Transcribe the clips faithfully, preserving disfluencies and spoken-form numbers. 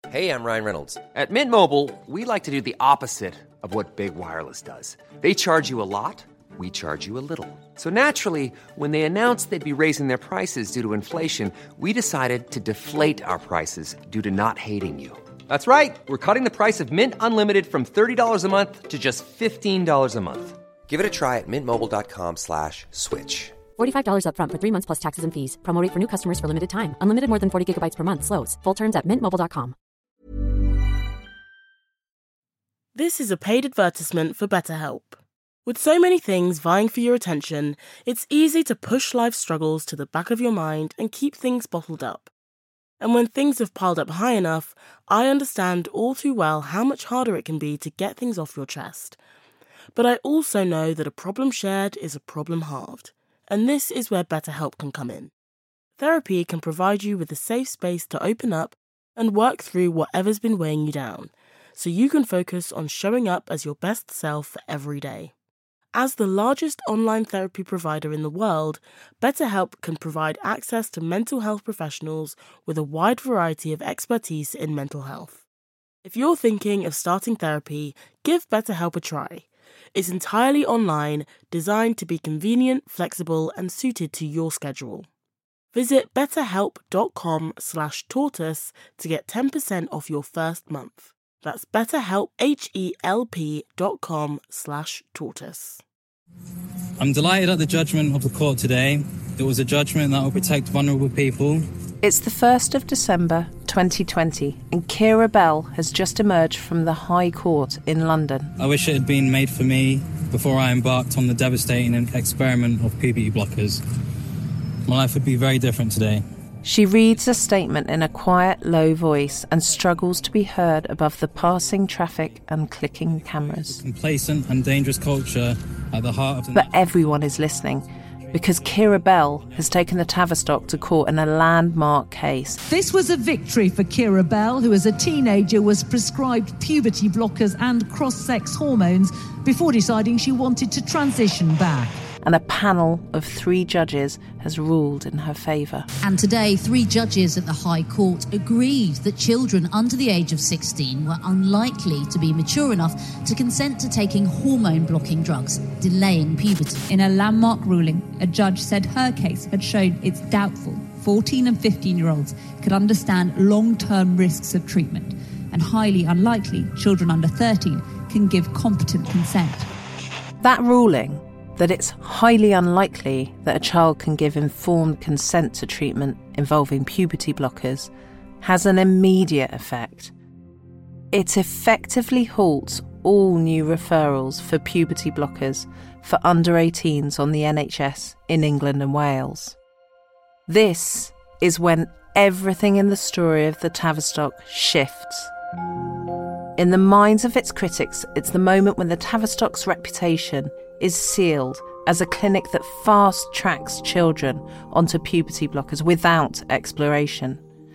Hey, I'm Ryan Reynolds. At Mint Mobile, we like to do the opposite of what Big Wireless does. They charge you a lot, we charge you a little. So naturally, when they announced they'd be raising their prices due to inflation, we decided to deflate our prices due to not hating you. That's right. We're cutting the price of Mint Unlimited from thirty dollars a month to just fifteen dollars a month. Give it a try at mintmobile.com slash switch. forty-five dollars up front for three months plus taxes and fees. Promo rate for new customers for limited time. Unlimited more than forty gigabytes per month. Slows full terms at mint mobile dot com. This is a paid advertisement for BetterHelp. With so many things vying for your attention, it's easy to push life's struggles to the back of your mind and keep things bottled up. And when things have piled up high enough, I understand all too well how much harder it can be to get things off your chest. But I also know that a problem shared is a problem halved. And this is where BetterHelp can come in. Therapy can provide you with a safe space to open up and work through whatever's been weighing you down, so you can focus on showing up as your best self every day. As the largest online therapy provider in the world, BetterHelp can provide access to mental health professionals with a wide variety of expertise in mental health. If you're thinking of starting therapy, give BetterHelp a try. It's entirely online, designed to be convenient, flexible, and suited to your schedule. Visit betterhelp.com slash tortoise to get ten percent off your first month. That's betterhelp, H-E-L-P dot com slash tortoise. I'm delighted at the judgment of the court today. It was a judgment that will protect vulnerable people. It's the first of December twenty twenty, and Keira Bell has just emerged from the High Court in London. I wish it had been made for me before I embarked on the devastating experiment of puberty blockers. My life would be very different today. She reads a statement in a quiet, low voice and struggles to be heard above the passing traffic and clicking cameras. Complacent and dangerous culture at the heart of the... But everyone is listening, because Keira Bell has taken the Tavistock to court in a landmark case. This was a victory for Keira Bell, who as a teenager was prescribed puberty blockers and cross-sex hormones before deciding she wanted to transition back. And a panel of three judges has ruled in her favour. And today, three judges at the High Court agreed that children under the age of sixteen were unlikely to be mature enough to consent to taking hormone-blocking drugs, delaying puberty. In a landmark ruling, a judge said her case had shown it's doubtful fourteen and fifteen-year-olds could understand long-term risks of treatment, and highly unlikely children under thirteen can give competent consent. That ruling, that it's highly unlikely that a child can give informed consent to treatment involving puberty blockers, has an immediate effect. It effectively halts all new referrals for puberty blockers for under eighteens on the N H S in England and Wales. This is when everything in the story of the Tavistock shifts. In the minds of its critics, it's the moment when the Tavistock's reputation is sealed as a clinic that fast-tracks children onto puberty blockers without exploration.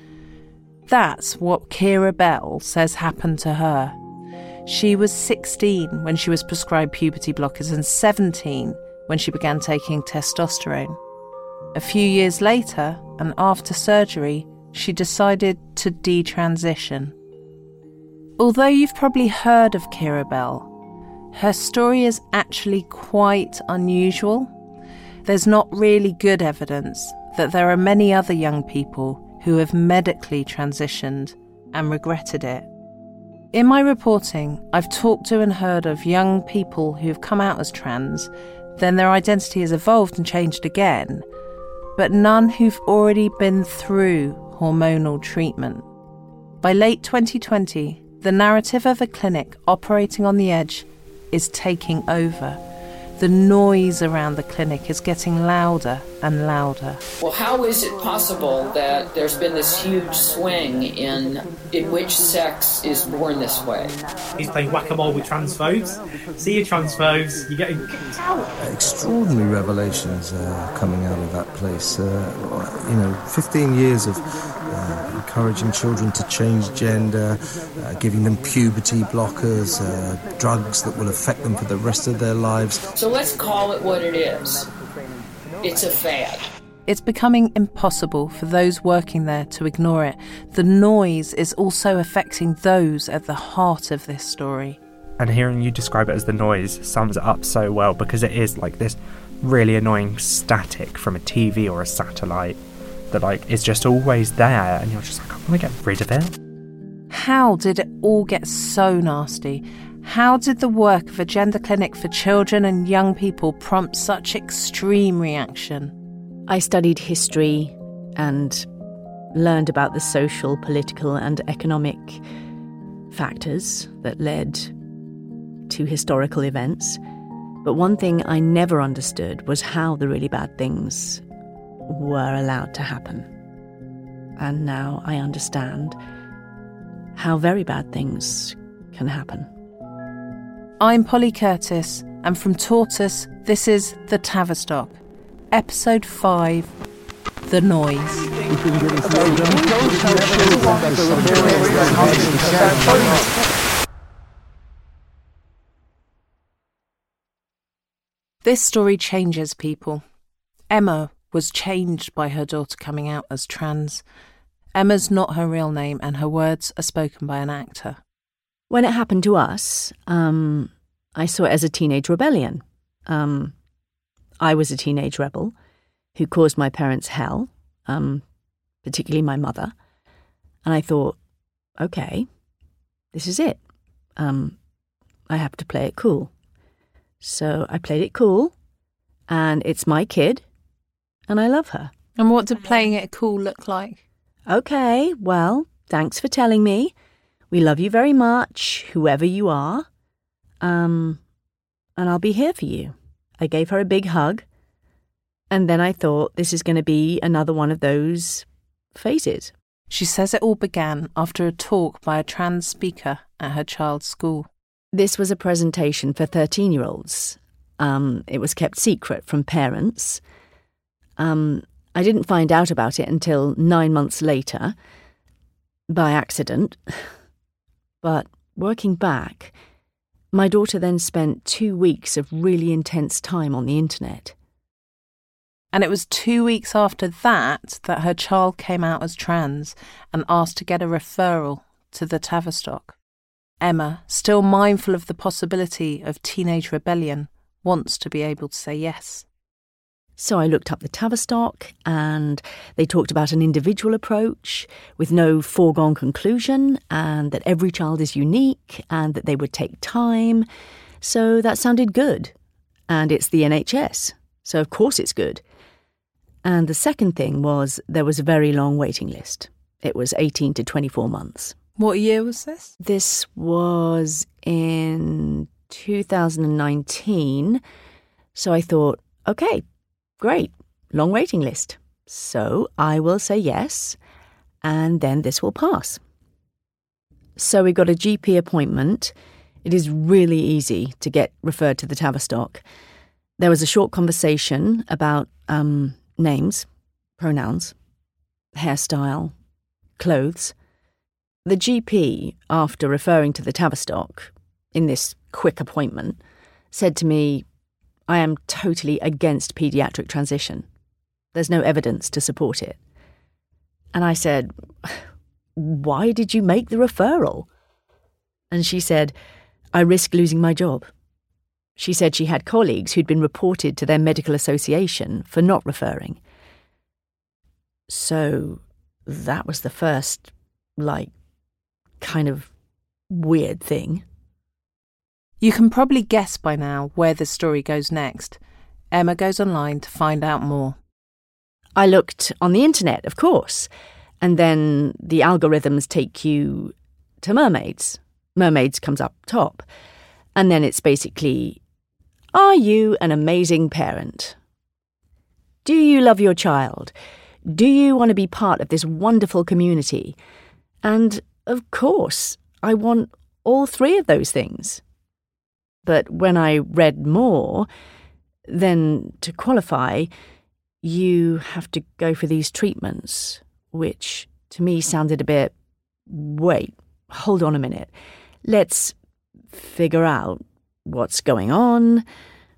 That's what Keira Bell says happened to her. She was sixteen when she was prescribed puberty blockers and seventeen when she began taking testosterone. A few years later, and after surgery, she decided to detransition. Although you've probably heard of Keira Bell, her story is actually quite unusual. There's not really good evidence that there are many other young people who have medically transitioned and regretted it. In my reporting, I've talked to and heard of young people who've come out as trans, then their identity has evolved and changed again, but none who've already been through hormonal treatment. By late twenty twenty, the narrative of a clinic operating on the edge is taking over. The noise around the clinic is getting louder and louder. Well, how is it possible that there's been this huge swing in in which sex is born this way? He's playing whack-a-mole with transphobes. See you transphobes, you're getting kicked out. Extraordinary revelations uh, coming out of that place. Uh, you know, fifteen years of uh, encouraging children to change gender, uh, giving them puberty blockers, uh, drugs that will affect them for the rest of their lives. So let's call it what it is. It's a fad. It's becoming impossible for those working there to ignore it. The noise is also affecting those at the heart of this story. And hearing you describe it as the noise sums it up so well, because it is like this really annoying static from a T V or a satellite that like is just always there, and you're just like, I want to get rid of it. How did it all get so nasty? How did the work of a gender clinic for children and young people prompt such extreme reaction? I studied history and learned about the social, political and economic factors that led to historical events. But one thing I never understood was how the really bad things were allowed to happen. And now I understand how very bad things can happen. I'm Polly Curtis, and from Tortoise, this is The Tavistock, Episode five, The Noise. This story changes people. Emma was changed by her daughter coming out as trans. Emma's not her real name, and her words are spoken by an actor. When it happened to us, um, I saw it as a teenage rebellion. Um, I was a teenage rebel who caused my parents hell, um, particularly my mother. And I thought, okay, this is it. Um, I have to play it cool. So I played it cool, and it's my kid, and I love her. And what did playing it cool look like? Okay, well, thanks for telling me. We love you very much, whoever you are. Um, and I'll be here for you. I gave her a big hug. And then I thought, this is going to be another one of those phases. She says it all began after a talk by a trans speaker at her child's school. This was a presentation for thirteen-year-olds. Um, it was kept secret from parents. Um, I didn't find out about it until nine months later, by accident. But working back, my daughter then spent two weeks of really intense time on the internet. And it was two weeks after that that her child came out as trans and asked to get a referral to the Tavistock. Emma, still mindful of the possibility of teenage rebellion, wants to be able to say yes. So I looked up the Tavistock, and they talked about an individual approach with no foregone conclusion, and that every child is unique, and that they would take time. So that sounded good. And it's the N H S, so of course it's good. And the second thing was there was a very long waiting list. It was eighteen to twenty-four months. What year was this? This was in two thousand nineteen. So I thought, okay, great, long waiting list. So I will say yes, and then this will pass. So we got a G P appointment. It is really easy to get referred to the Tavistock. There was a short conversation about um, names, pronouns, hairstyle, clothes. The G P, after referring to the Tavistock in this quick appointment, said to me, I am totally against paediatric transition. There's no evidence to support it. And I said, why did you make the referral? And she said, I risk losing my job. She said she had colleagues who'd been reported to their medical association for not referring. So that was the first, like, kind of weird thing. You can probably guess by now where the story goes next. Emma goes online to find out more. I looked on the internet, of course, and then the algorithms take you to mermaids. Mermaids comes up top. And then it's basically, are you an amazing parent? Do you love your child? Do you want to be part of this wonderful community? And, of course, I want all three of those things. But when I read more, then to qualify, you have to go for these treatments, which to me sounded a bit, wait, hold on a minute. Let's figure out what's going on.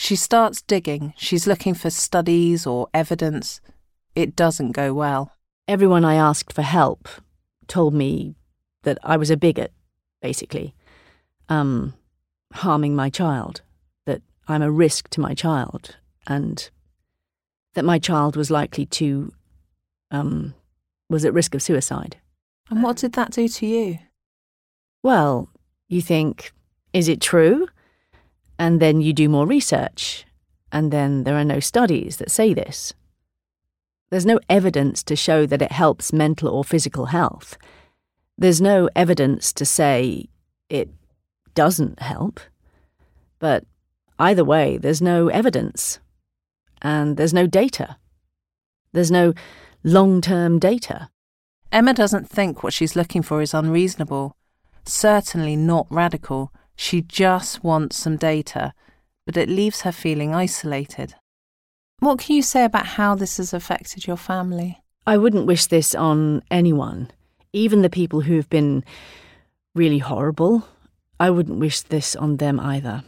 She starts digging. She's looking for studies or evidence. It doesn't go well. Everyone I asked for help told me that I was a bigot, basically. Um, harming my child, that I'm a risk to my child, and that my child was likely to, um, was at risk of suicide. And what did that do to you? Well, you think, is it true? And then you do more research, and then there are no studies that say this. There's no evidence to show that it helps mental or physical health. There's no evidence to say it doesn't help. But either way, there's no evidence. And there's no data. There's no long-term data. Emma doesn't think what she's looking for is unreasonable. Certainly not radical. She just wants some data, but it leaves her feeling isolated. What can you say about how this has affected your family? I wouldn't wish this on anyone, even the people who've been really horrible. I wouldn't wish this on them either.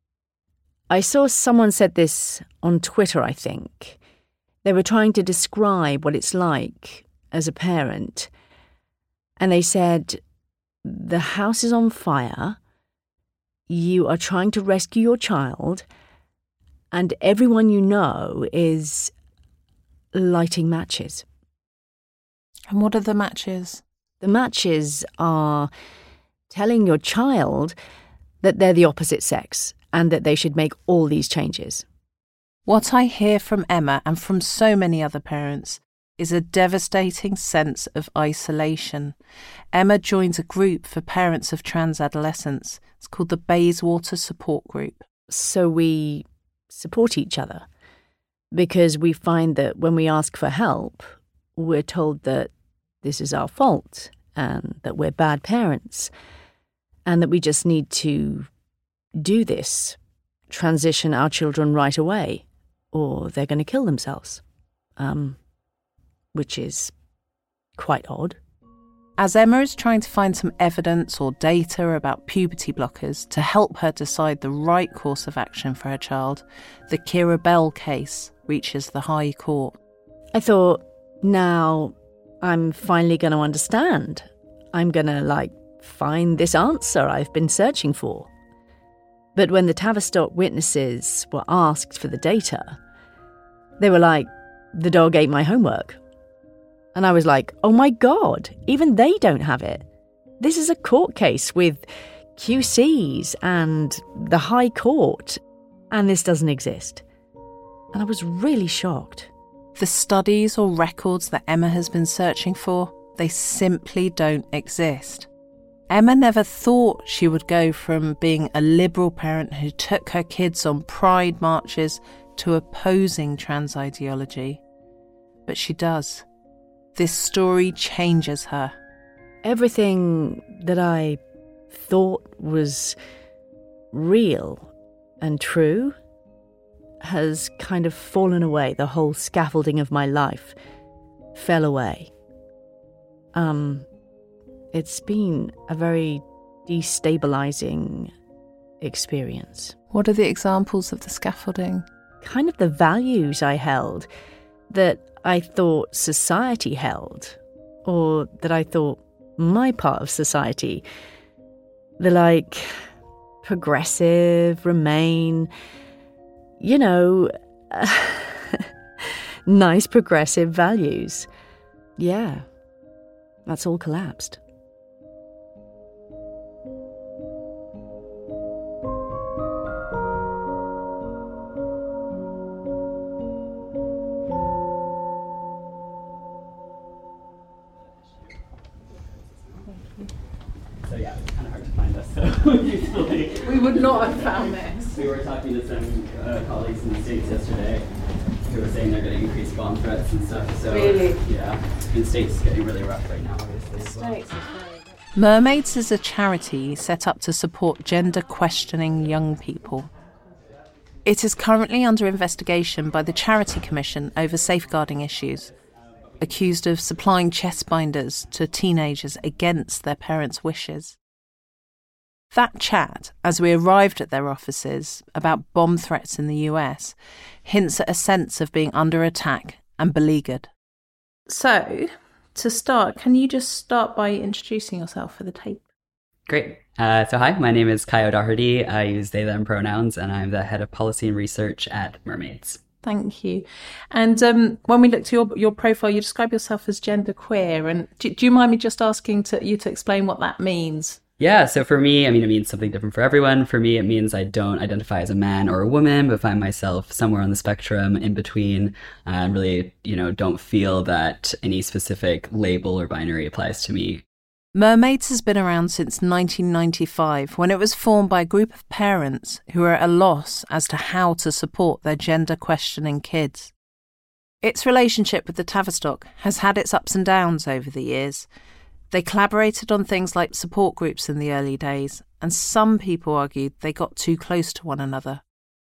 I saw someone said this on Twitter, I think. They were trying to describe what it's like as a parent, and they said, the house is on fire, you are trying to rescue your child, and everyone you know is lighting matches. And what are the matches? The matches are telling your child that they're the opposite sex and that they should make all these changes. What I hear from Emma and from so many other parents is a devastating sense of isolation. Emma joins a group for parents of trans adolescents. It's called the Bayswater Support Group. So we support each other because we find that when we ask for help, we're told that this is our fault and that we're bad parents and that we just need to do this, transition our children right away, or they're going to kill themselves, um, which is quite odd. As Emma is trying to find some evidence or data about puberty blockers to help her decide the right course of action for her child, the Keira Bell case reaches the High Court. I thought, now I'm finally going to understand. I'm going to, like, find this answer I've been searching for. But when the Tavistock witnesses were asked for the data, they were like, the dog ate my homework. And I was like, oh my God, even they don't have it. This is a court case with Q Cs and the High Court, and this doesn't exist. And I was really shocked. The studies or records that Emma has been searching for, they simply don't exist. Emma never thought she would go from being a liberal parent who took her kids on pride marches to opposing trans ideology. But she does. This story changes her. Everything that I thought was real and true has kind of fallen away. The whole scaffolding of my life fell away. Um, it's been a very destabilizing experience. What are the examples of the scaffolding? Kind of the values I held that I thought society held, or that I thought my part of society, the like progressive, remain, you know, nice progressive values. Yeah, that's all collapsed. So yeah, it's kind of hard to find us. So usually we would not have found this. We were talking to some uh, colleagues in the States yesterday who were saying they're getting increased bomb threats and stuff. So really? Yeah, the States is getting really rough right now, obviously. The States is very good. Mermaids is a charity set up to support gender-questioning young people. It is currently under investigation by the Charity Commission over safeguarding issues, accused of supplying chest binders to teenagers against their parents' wishes. That chat, as we arrived at their offices about bomb threats in the U S, hints at a sense of being under attack and beleaguered. So, to start, can you just start by introducing yourself for the tape? Great. Uh, so hi, my name is Kai O'Doherty. I use they, them pronouns, and I'm the head of policy and research at Mermaids. Thank you. And um, when we looked at your, your profile, you describe yourself as genderqueer. And do, do you mind me just asking to, you to explain what that means? Yeah, so for me, I mean, it means something different for everyone. For me, it means I don't identify as a man or a woman, but find myself somewhere on the spectrum in between, uh, and really, you know, don't feel that any specific label or binary applies to me. Mermaids has been around since nineteen ninety-five, when it was formed by a group of parents who are at a loss as to how to support their gender-questioning kids. Its relationship with the Tavistock has had its ups and downs over the years. They collaborated on things like support groups in the early days, and some people argued they got too close to one another.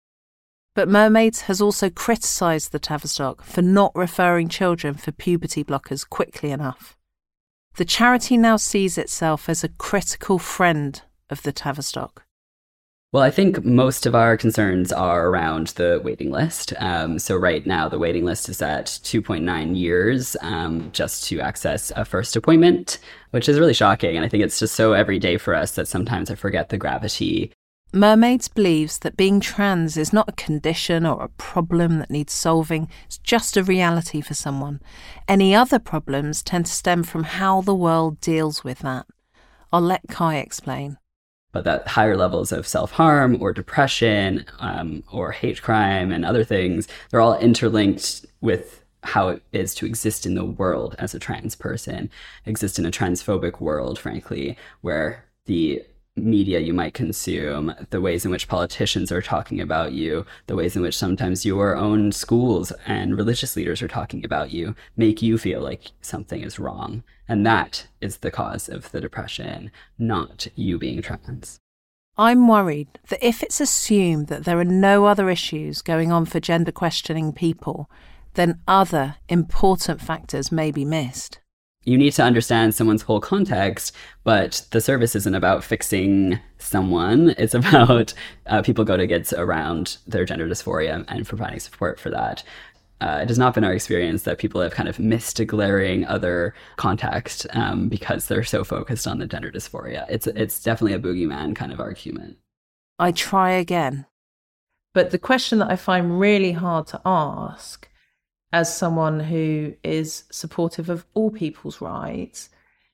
But Mermaids has also criticised the Tavistock for not referring children for puberty blockers quickly enough. The charity now sees itself as a critical friend of the Tavistock. Well, I think most of our concerns are around the waiting list. Um, so right now, the waiting list is at two point nine years um, just to access a first appointment, which is really shocking. And I think it's just so everyday for us that sometimes I forget the gravity. Mermaids believes that being trans is not a condition or a problem that needs solving. It's just a reality for someone. Any other problems tend to stem from how the world deals with that. I'll let Kai explain. But that higher levels of self-harm or depression um, or hate crime and other things, they're all interlinked with how it is to exist in the world as a trans person, exist in a transphobic world, frankly, where the media you might consume, the ways in which politicians are talking about you, the ways in which sometimes your own schools and religious leaders are talking about you, make you feel like something is wrong. And that is the cause of the depression, not you being trans. I'm worried that if it's assumed that there are no other issues going on for gender questioning people, then other important factors may be missed. You need to understand someone's whole context, but the service isn't about fixing someone. It's about uh, people go to get around their gender dysphoria and providing support for that. Uh, it has not been our experience that people have kind of missed a glaring other context um, because they're so focused on the gender dysphoria. It's it's definitely a boogeyman kind of argument. I try again. But the question that I find really hard to ask, as someone who is supportive of all people's rights,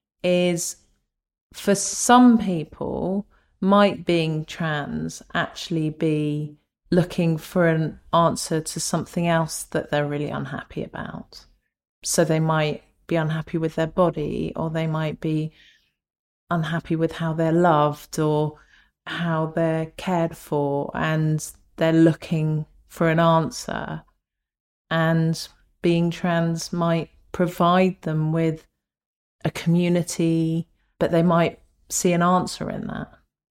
is for some people, might being trans actually be looking for an answer to something else that they're really unhappy about. So they might be unhappy with their body, or they might be unhappy with how they're loved or how they're cared for, and they're looking for an answer. And being trans might provide them with a community, but they might see an answer in that.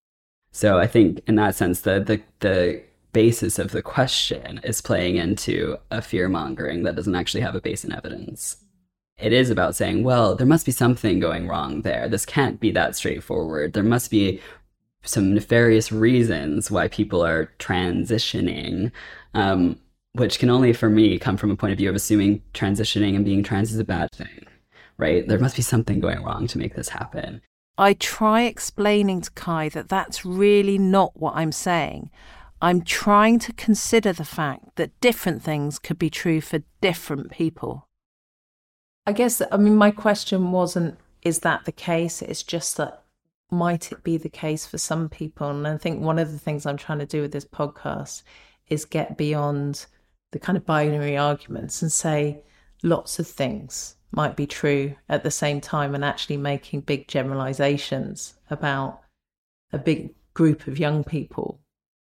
So I think in that sense, the the, the basis of the question is playing into a fear-mongering that doesn't actually have a base in evidence. It is about saying, well, there must be something going wrong there. This can't be that straightforward. There must be some nefarious reasons why people are transitioning, um, which can only, for me, come from a point of view of assuming transitioning and being trans is a bad thing, right? There must be something going wrong to make this happen. I try explaining to Kai that that's really not what I'm saying. I'm trying to consider the fact that different things could be true for different people. I guess, I mean, my question wasn't, is that the case? It's just that, might it be the case for some people? And I think one of the things I'm trying to do with this podcast is get beyond the kind of binary arguments and say lots of things might be true at the same time, and actually making big generalizations about a big group of young people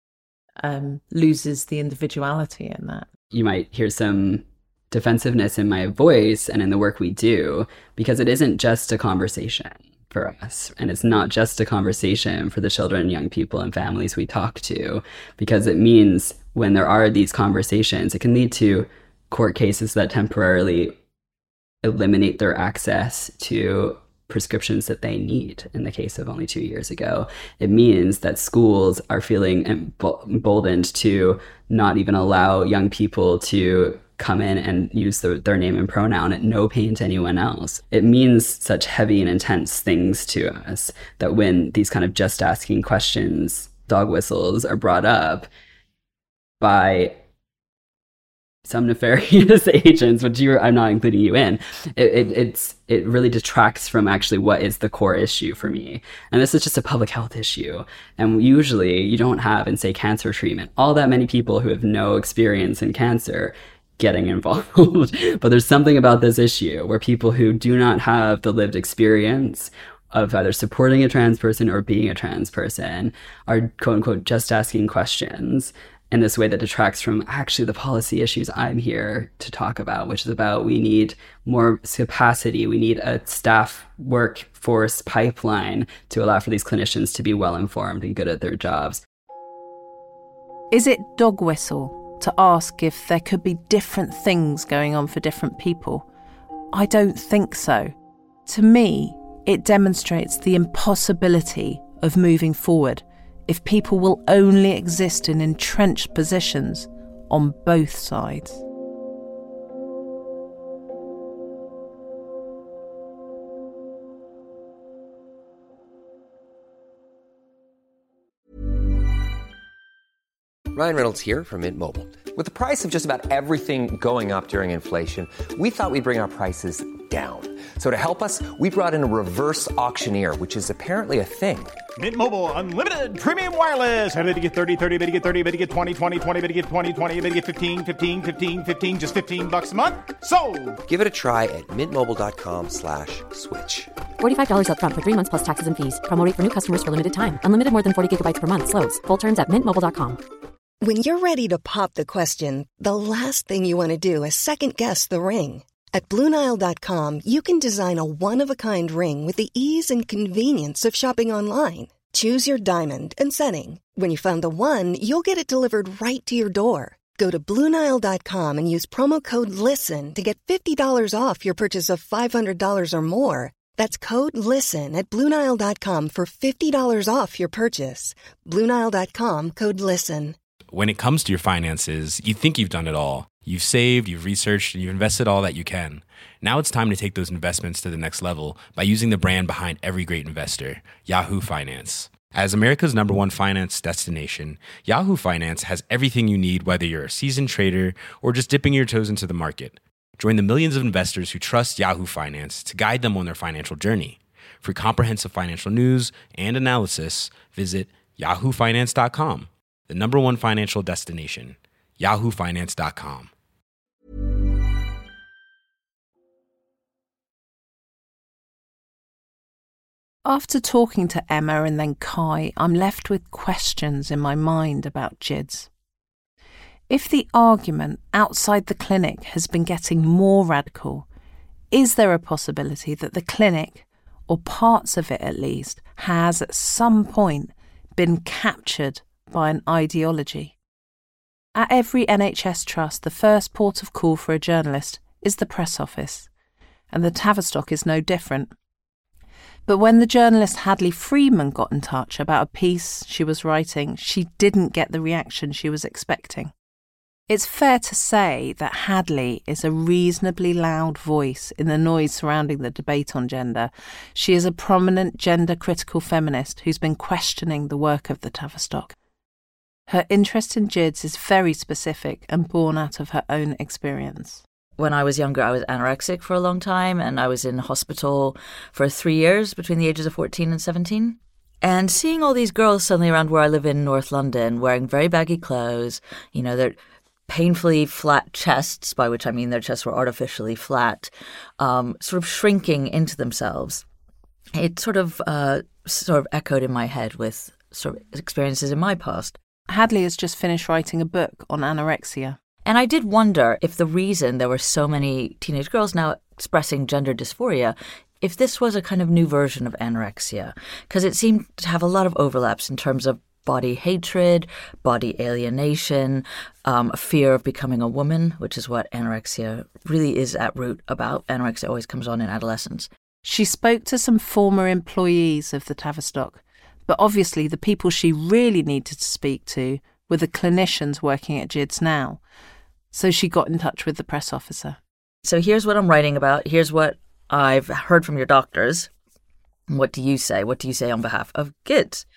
um, loses the individuality in that. You might hear some defensiveness in my voice and in the work we do, because it isn't just a conversation for us. And it's not just a conversation for the children and young people and families we talk to, because it means when there are these conversations, it can lead to court cases that temporarily eliminate their access to prescriptions that they need in the case of only two years ago. It means that schools are feeling emboldened to not even allow young people to come in and use the, their name and pronoun at no pain to anyone else. It means such heavy and intense things to us that when these kind of just asking questions, dog whistles, are brought up by some nefarious agents, which you I'm not including you in, it, it it's it really detracts from actually what is the core issue for me. And this is just a public health issue. And usually you don't have, in say, cancer treatment, all that many people who have no experience in cancer getting involved. But there's something about this issue where people who do not have the lived experience of either supporting a trans person or being a trans person are, quote unquote, just asking questions in this way that detracts from actually the policy issues I'm here to talk about, which is about we need more capacity. We need a staff workforce pipeline to allow for these clinicians to be well-informed and good at their jobs. Is it dog whistle to ask if there could be different things going on for different people? I don't think so. To me, it demonstrates the impossibility of moving forward if people will only exist in entrenched positions on both sides. Ryan Reynolds here from Mint Mobile. With the price of just about everything going up during inflation, we thought we'd bring our prices down. So to help us, we brought in a reverse auctioneer, which is apparently a thing. Mint Mobile Unlimited Premium Wireless. How to get thirty, thirty, how to get thirty, how to get twenty, twenty, twenty, how to get twenty, twenty, how to get fifteen, fifteen, fifteen, fifteen, just fifteen bucks a month? Sold! Give it a try at mintmobile.com slash switch. forty-five dollars up front for three months plus taxes and fees. Promo rate for new customers for limited time. Unlimited more than forty gigabytes per month. Slows full terms at mint mobile dot com. When you're ready to pop the question, the last thing you want to do is second-guess the ring. At Blue Nile dot com, you can design a one-of-a-kind ring with the ease and convenience of shopping online. Choose your diamond and setting. When you find the one, you'll get it delivered right to your door. Go to Blue Nile dot com and use promo code LISTEN to get fifty dollars off your purchase of five hundred dollars or more. That's code LISTEN at Blue Nile dot com for fifty dollars off your purchase. Blue Nile dot com, code LISTEN. When it comes to your finances, you think you've done it all. You've saved, you've researched, and you've invested all that you can. Now it's time to take those investments to the next level by using the brand behind every great investor, Yahoo Finance. As America's number one finance destination, Yahoo Finance has everything you need, whether you're a seasoned trader or just dipping your toes into the market. Join the millions of investors who trust Yahoo Finance to guide them on their financial journey. For comprehensive financial news and analysis, visit yahoo finance dot com. The number one financial destination, yahoo finance dot com. After talking to Emma and then Kai, I'm left with questions in my mind about G I D S. If the argument outside the clinic has been getting more radical, is there a possibility that the clinic, or parts of it at least, has at some point been captured by an ideology? At every N H S trust, the first port of call for a journalist is the press office, and the Tavistock is no different. But when the journalist Hadley Freeman got in touch about a piece she was writing, she didn't get the reaction she was expecting. It's fair to say that Hadley is a reasonably loud voice in the noise surrounding the debate on gender. She is a prominent gender-critical feminist who's been questioning the work of the Tavistock. Her interest in G I D S is very specific and born out of her own experience. When I was younger, I was anorexic for a long time, and I was in hospital for three years between the ages of fourteen and seventeen. And seeing all these girls suddenly around where I live in North London wearing very baggy clothes, you know, they're painfully flat chests, by which I mean their chests were artificially flat, um, sort of shrinking into themselves. It sort of uh, sort of echoed in my head with sort of experiences in my past. Hadley has just finished writing a book on anorexia. And I did wonder if the reason there were so many teenage girls now expressing gender dysphoria, if this was a kind of new version of anorexia, because it seemed to have a lot of overlaps in terms of body hatred, body alienation, um, a fear of becoming a woman, which is what anorexia really is at root about. Anorexia always comes on in adolescence. She spoke to some former employees of the Tavistock, but obviously the people she really needed to speak to were the clinicians working at G I D S now. So she got in touch with the press officer. So here's what I'm writing about. Here's what I've heard from your doctors. What do you say? What do you say on behalf of G I D S?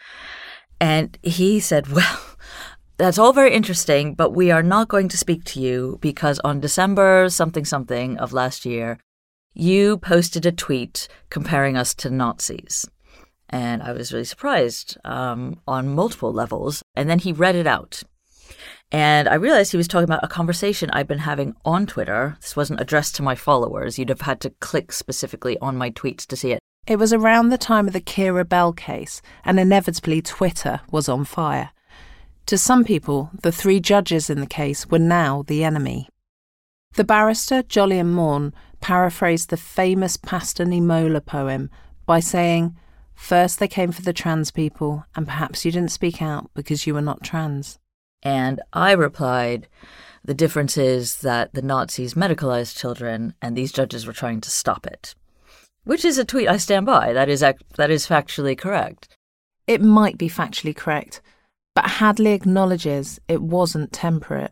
And he said, well, that's all very interesting, but we are not going to speak to you because on December something something of last year, you posted a tweet comparing us to Nazis. And I was really surprised um, on multiple levels. And then he read it out. And I realized he was talking about a conversation I'd been having on Twitter. This wasn't addressed to my followers. You'd have had to click specifically on my tweets to see it. It was around the time of the Keira Bell case, and inevitably Twitter was on fire. To some people, the three judges in the case were now the enemy. The barrister, Jolyon Maugham, paraphrased the famous Pastor Niemöller poem by saying, "First they came for the trans people, and perhaps you didn't speak out because you were not trans." And I replied, the difference is that the Nazis medicalized children, and these judges were trying to stop it. Which is a tweet I stand by. That is ac- that is factually correct. It might be factually correct, but Hadley acknowledges it wasn't temperate.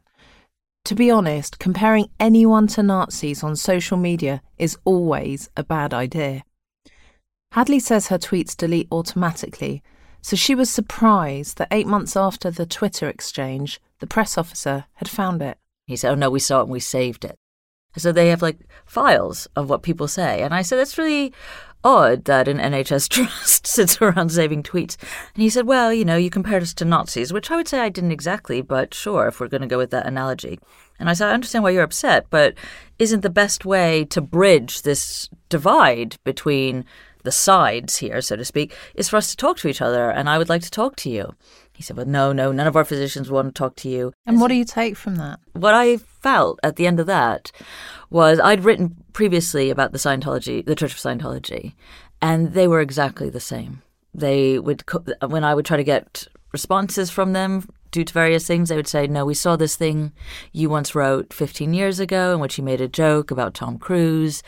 To be honest, comparing anyone to Nazis on social media is always a bad idea. Hadley says her tweets delete automatically, so she was surprised that eight months after the Twitter exchange, the press officer had found it. He said, oh no, we saw it and we saved it. So they have like files of what people say. And I said, that's really odd that an N H S trust sits around saving tweets. And he said, well, you know, you compared us to Nazis, which I would say I didn't exactly, but sure, if we're going to go with that analogy. And I said, I understand why you're upset, but isn't the best way to bridge this divide between the sides here, so to speak, is for us to talk to each other, and I would like to talk to you. He said, well, no, no, none of our physicians want to talk to you. And what do you take from that? What I felt at the end of that was I'd written previously about the Scientology, the Church of Scientology, and they were exactly the same. They would, when I would try to get responses from them due to various things, they would say, no, we saw this thing you once wrote fifteen years ago in which you made a joke about Tom Cruise,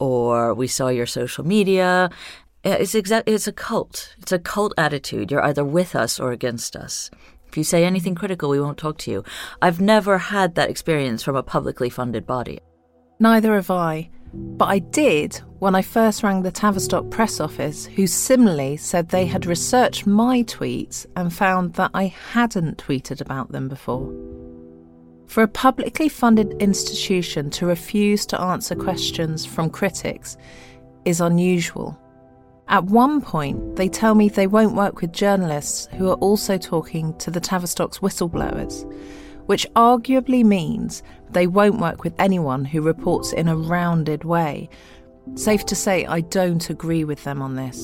or we saw your social media. It's exa- It's a cult. It's a cult attitude. You're either with us or against us. If you say anything critical, we won't talk to you. I've never had that experience from a publicly funded body. Neither have I. But I did when I first rang the Tavistock press office, who similarly said they had researched my tweets and found that I hadn't tweeted about them before. For a publicly funded institution to refuse to answer questions from critics is unusual. At one point, they tell me they won't work with journalists who are also talking to the Tavistock's whistleblowers, which arguably means they won't work with anyone who reports in a rounded way. Safe to say, I don't agree with them on this.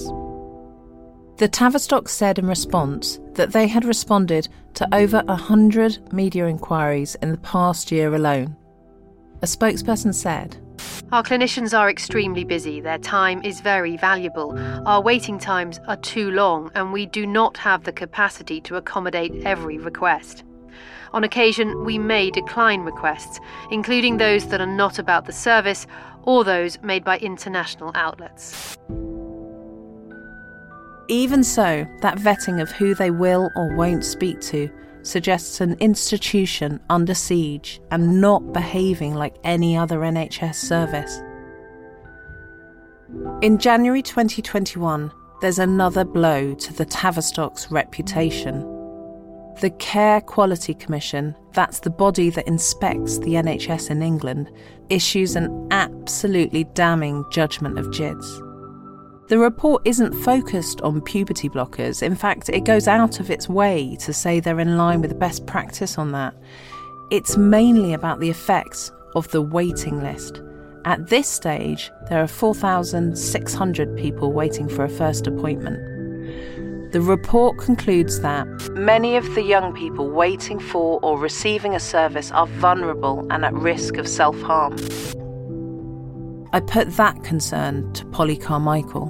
The Tavistock said in response that they had responded to over one hundred media inquiries in the past year alone. A spokesperson said, "Our clinicians are extremely busy. Their time is very valuable. Our waiting times are too long, and we do not have the capacity to accommodate every request. On occasion, we may decline requests, including those that are not about the service or those made by international outlets." Even so, that vetting of who they will or won't speak to suggests an institution under siege and not behaving like any other N H S service. In January twenty twenty-one, there's another blow to the Tavistock's reputation. The Care Quality Commission, that's the body that inspects the N H S in England, issues an absolutely damning judgment of G I D S. The report isn't focused on puberty blockers. In fact, it goes out of its way to say they're in line with best practice on that. It's mainly about the effects of the waiting list. At this stage, there are four thousand six hundred people waiting for a first appointment. The report concludes that many of the young people waiting for or receiving a service are vulnerable and at risk of self-harm. I put that concern to Polly Carmichael.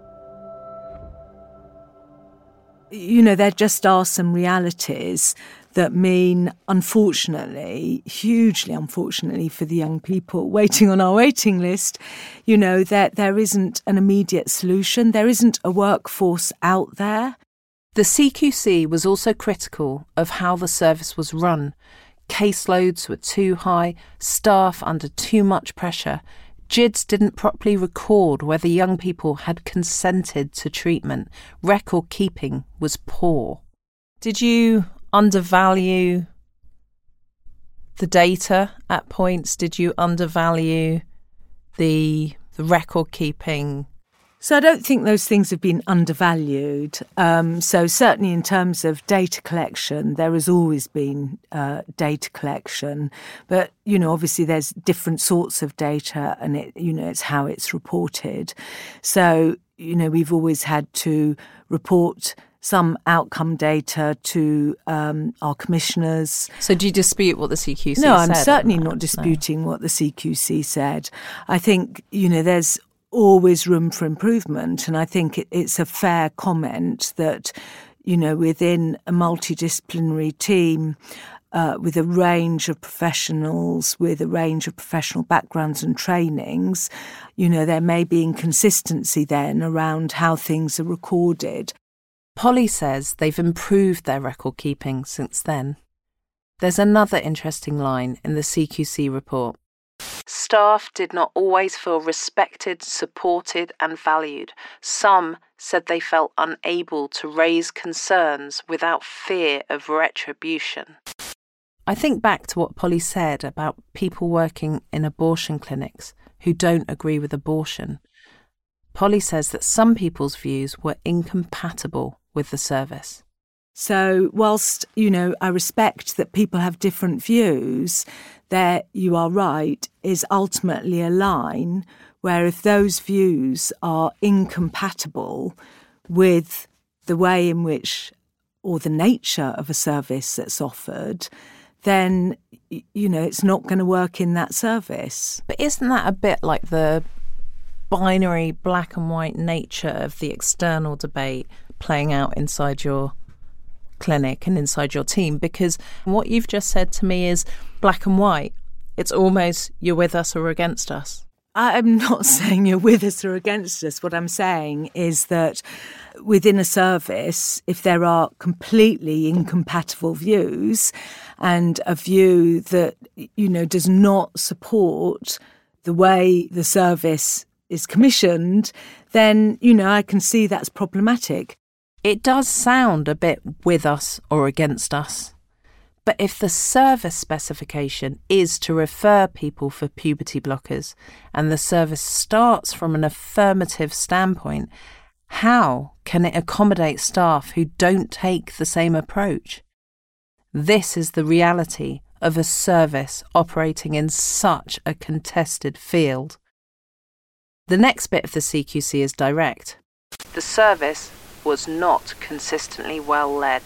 You know, there just are some realities that mean, unfortunately, hugely unfortunately for the young people waiting on our waiting list, you know, that there isn't an immediate solution. There isn't a workforce out there. The C Q C was also critical of how the service was run. Caseloads were too high, staff under too much pressure. G I D S didn't properly record whether young people had consented to treatment. Record keeping was poor. Did you undervalue the data at points? Did you undervalue the, the record keeping? So I don't think those things have been undervalued. Um, so certainly in terms of data collection, there has always been uh, data collection. But, you know, obviously there's different sorts of data and, it, you know, it's how it's reported. So, you know, we've always had to report some outcome data to um, our commissioners. So do you dispute what the C Q C no, said? No, I'm certainly not that, disputing so. what the C Q C said. I think, you know, there's always room for improvement. And I think it, it's a fair comment that, you know, within a multidisciplinary team, uh, with a range of professionals, with a range of professional backgrounds and trainings, you know, there may be inconsistency then around how things are recorded. Polly says they've improved their record keeping since then. There's another interesting line in the C Q C report. Staff did not always feel respected, supported and valued. Some said they felt unable to raise concerns without fear of retribution. I think back to what Polly said about people working in abortion clinics who don't agree with abortion. Polly says that some people's views were incompatible with the service. So whilst, you know, I respect that people have different views, there, you are right, is ultimately a line where if those views are incompatible with the way in which, or the nature of a service that's offered, then, you know, it's not going to work in that service. But isn't that a bit like the binary black and white nature of the external debate playing out inside your clinic and inside your team? Because what you've just said to me is black and white. It's almost you're with us or against us. I'm not saying you're with us or against us. What I'm saying is that within a service, if there are completely incompatible views and a view that, you know, does not support the way the service is commissioned, then, you know, I can see that's problematic. It does sound a bit with us or against us. But if the service specification is to refer people for puberty blockers and the service starts from an affirmative standpoint, how can it accommodate staff who don't take the same approach? This is the reality of a service operating in such a contested field. The next bit of the C Q C is direct. The service was not consistently well led.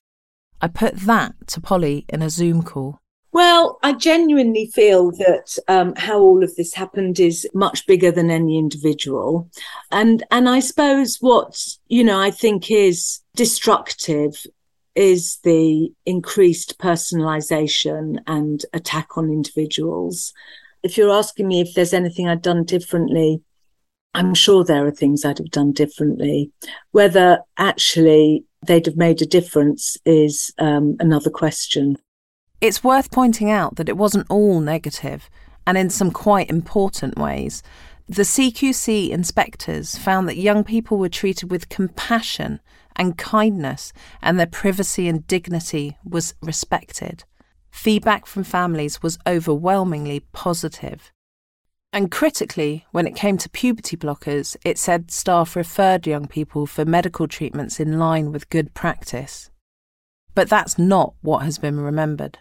I put that to Polly in a Zoom call. Well, I genuinely feel that um, how all of this happened is much bigger than any individual. And and I suppose what, you know, I think is destructive is the increased personalisation and attack on individuals. If you're asking me if there's anything I'd done differently, I'm sure there are things I'd have done differently. Whether actually they'd have made a difference is um, another question. It's worth pointing out that it wasn't all negative, and in some quite important ways. The C Q C inspectors found that young people were treated with compassion and kindness, and their privacy and dignity was respected. Feedback from families was overwhelmingly positive. And critically, when it came to puberty blockers, it said staff referred young people for medical treatments in line with good practice. But that's not what has been remembered.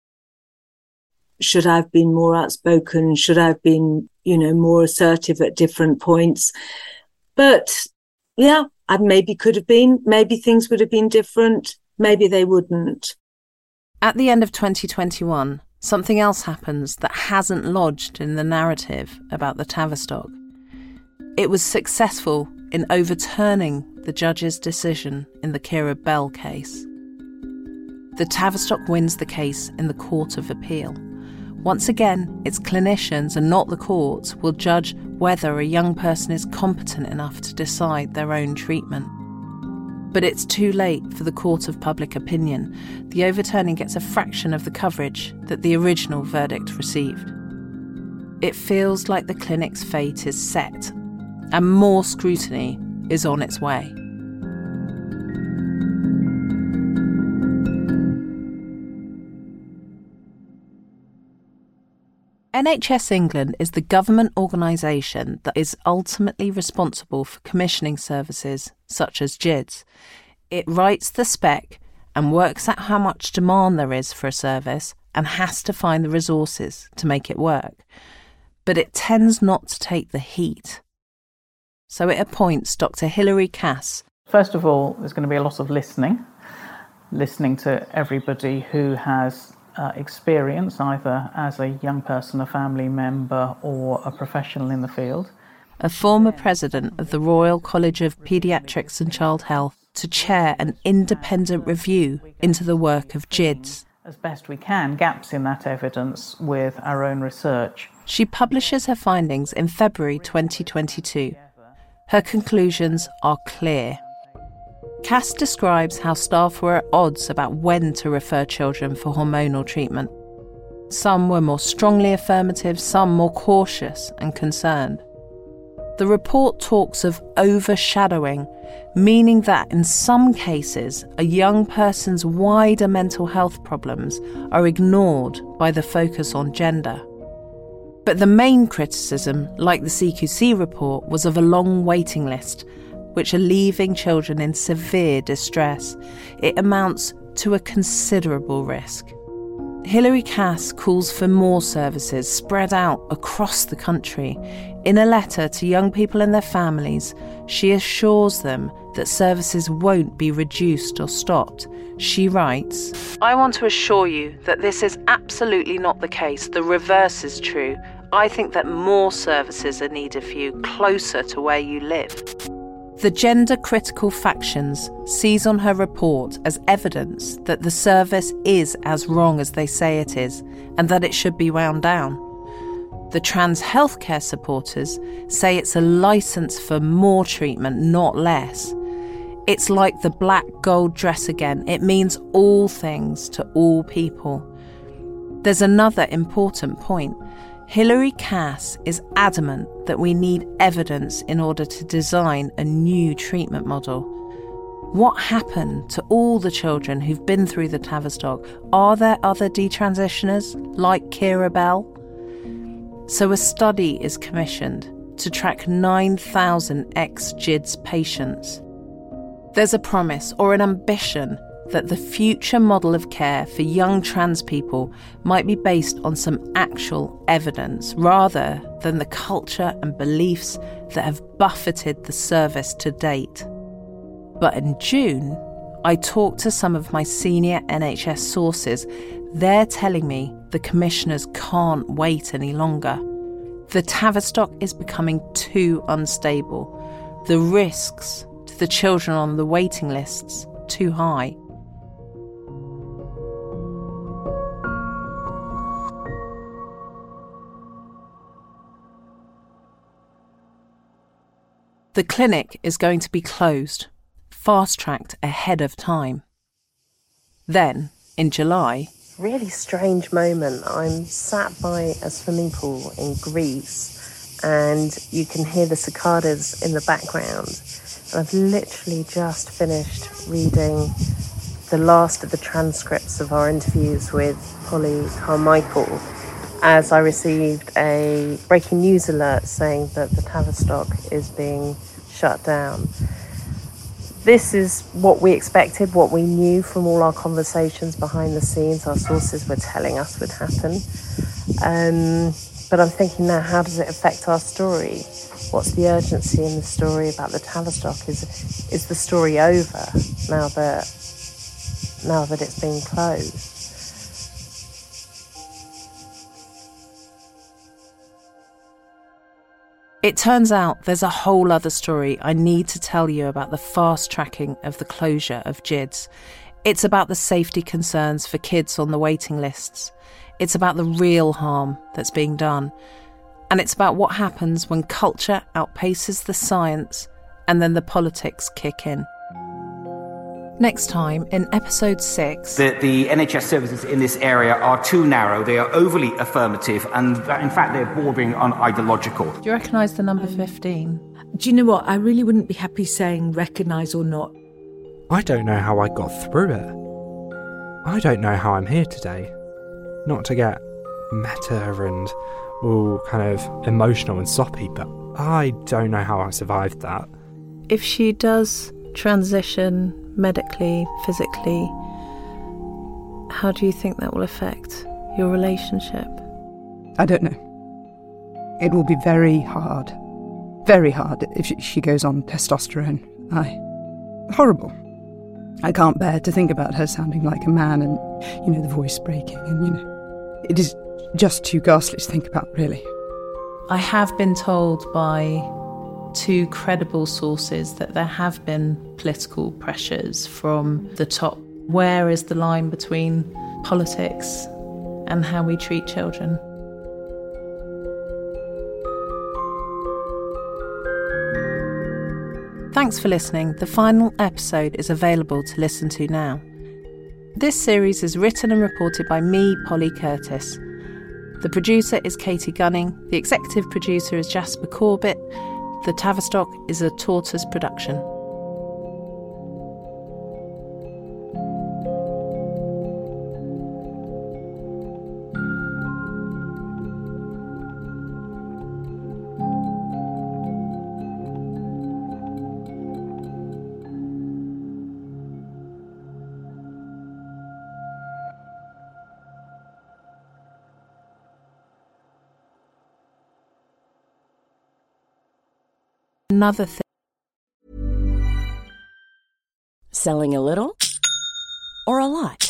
Should I have been more outspoken? Should I have been, you know, more assertive at different points? But yeah, I maybe could have been. Maybe things would have been different. Maybe they wouldn't. At the end of twenty twenty-one, something else happens that hasn't lodged in the narrative about the Tavistock. It was successful in overturning the judge's decision in the Keira Bell case. The Tavistock wins the case in the Court of Appeal. Once again, its clinicians and not the courts will judge whether a young person is competent enough to decide their own treatment. But it's too late for the Court of Public Opinion. The overturning gets a fraction of the coverage that the original verdict received. It feels like the clinic's fate is set, and more scrutiny is on its way. N H S England is the government organisation that is ultimately responsible for commissioning services such as G I D S. It writes the spec and works out how much demand there is for a service and has to find the resources to make it work. But it tends not to take the heat. So it appoints Doctor Hilary Cass. First of all, there's going to be a lot of listening, listening to everybody who has Uh, experience, either as a young person, a family member, or a professional in the field. A former president of the Royal College of Paediatrics and Child Health to chair an independent review into the work of G I D S. As best we can, gaps in that evidence with our own research. She publishes her findings in February twenty twenty-two. Her conclusions are clear. Cass describes how staff were at odds about when to refer children for hormonal treatment. Some were more strongly affirmative, some more cautious and concerned. The report talks of overshadowing, meaning that in some cases, a young person's wider mental health problems are ignored by the focus on gender. But the main criticism, like the C Q C report, was of a long waiting list, which are leaving children in severe distress. It amounts to a considerable risk. Hilary Cass calls for more services spread out across the country. In a letter to young people and their families, she assures them that services won't be reduced or stopped. She writes, "I want to assure you that this is absolutely not the case. The reverse is true. I think that more services are needed for you closer to where you live." The gender-critical factions seize on her report as evidence that the service is as wrong as they say it is, and that it should be wound down. The trans healthcare supporters say it's a licence for more treatment, not less. It's like the black gold dress again. It means all things to all people. There's another important point. Hilary Cass is adamant that we need evidence in order to design a new treatment model. What happened to all the children who've been through the Tavistock? Are there other detransitioners like Kira Bell? So a study is commissioned to track nine thousand ex-G I D S patients. There's a promise or an ambition that the future model of care for young trans people might be based on some actual evidence rather than the culture and beliefs that have buffeted the service to date. But in June, I talked to some of my senior N H S sources. They're telling me the commissioners can't wait any longer. The Tavistock is becoming too unstable. The risks to the children on the waiting lists too high. The clinic is going to be closed, fast-tracked ahead of time. Then, in July... Really strange moment. I'm sat by a swimming pool in Greece and you can hear the cicadas in the background. And I've literally just finished reading the last of the transcripts of our interviews with Polly Carmichael as I received a breaking news alert saying that the Tavistock is being shut down. This is what we expected, what we knew from all our conversations behind the scenes, our sources were telling us would happen. Um, but I'm thinking now, how does it affect our story? What's the urgency in the story about the Tavistock? Is is the story over now that now that it's been closed? It turns out there's a whole other story I need to tell you about the fast tracking of the closure of G I D S. It's about the safety concerns for kids on the waiting lists. It's about the real harm that's being done. And it's about what happens when culture outpaces the science and then the politics kick in. Next time, in episode six... The, the N H S services in this area are too narrow, they are overly affirmative, and in fact they're bordering on ideological. Do you recognise the number fifteen? Do you know what? I really wouldn't be happy saying recognise or not. I don't know how I got through it. I don't know how I'm here today. Not to get meta and all kind of emotional and soppy, but I don't know how I survived that. If she does transition medically, physically, how do you think that will affect your relationship? I don't know. It will be very hard. Very hard if she goes on testosterone. I... Horrible. I can't bear to think about her sounding like a man and, you know, the voice breaking and, you know... It is just too ghastly to think about, really. I have been told by two credible sources that there have been political pressures from the top. Where is the line between politics and how we treat children? Thanks for listening. The final episode is available to listen to now. This series is written and reported by me, Polly Curtis. The producer is Katie Gunning. The executive producer is Jasper Corbett. The Tavistock is a Tortoise production. Another thing. Selling a little or a lot?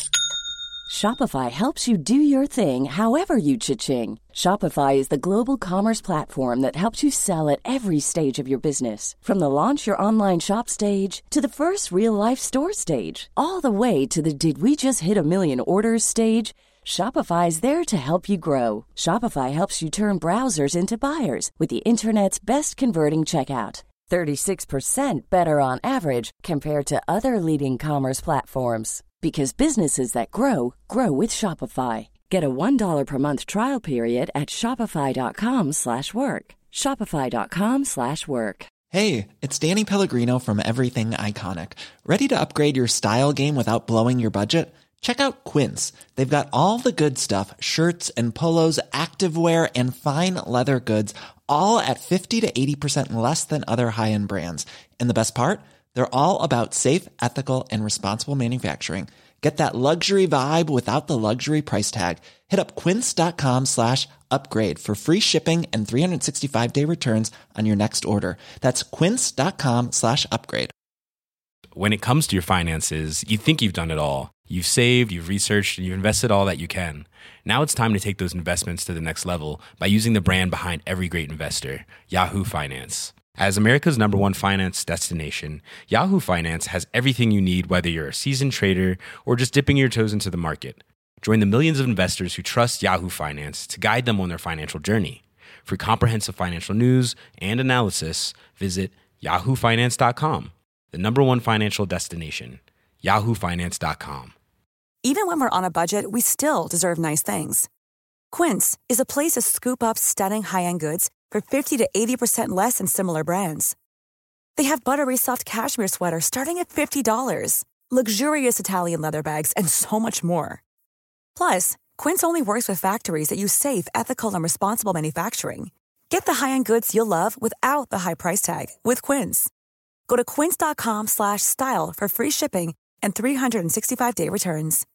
Shopify helps you do your thing however you cha-ching. Shopify is the global commerce platform that helps you sell at every stage of your business. From the launch your online shop stage to the first real-life store stage, all the way to the did we just hit a million orders stage. Shopify is there to help you grow. Shopify helps you turn browsers into buyers with the internet's best converting checkout. thirty-six percent better on average compared to other leading commerce platforms. Because businesses that grow, grow with Shopify. Get a one dollar per month trial period at shopify.com slash work. Shopify.com slash work. Hey, it's Danny Pellegrino from Everything Iconic. Ready to upgrade your style game without blowing your budget? Check out Quince. They've got all the good stuff, shirts and polos, activewear, and fine leather goods, all at fifty to eighty percent less than other high-end brands. And the best part? They're all about safe, ethical, and responsible manufacturing. Get that luxury vibe without the luxury price tag. Hit up quince.com slash upgrade for free shipping and three sixty-five day returns on your next order. That's quince.com slash upgrade. When it comes to your finances, you think you've done it all. You've saved, you've researched, and you've invested all that you can. Now it's time to take those investments to the next level by using the brand behind every great investor, Yahoo Finance. As America's number one finance destination, Yahoo Finance has everything you need, whether you're a seasoned trader or just dipping your toes into the market. Join the millions of investors who trust Yahoo Finance to guide them on their financial journey. For comprehensive financial news and analysis, visit yahoo finance dot com, the number one financial destination, yahoo finance dot com. Even when we're on a budget, we still deserve nice things. Quince is a place to scoop up stunning high-end goods for fifty to eighty percent less than similar brands. They have buttery soft cashmere sweaters starting at fifty dollars, luxurious Italian leather bags, and so much more. Plus, Quince only works with factories that use safe, ethical, and responsible manufacturing. Get the high-end goods you'll love without the high price tag with Quince. Go to quince.com slash style for free shipping and three sixty-five day returns.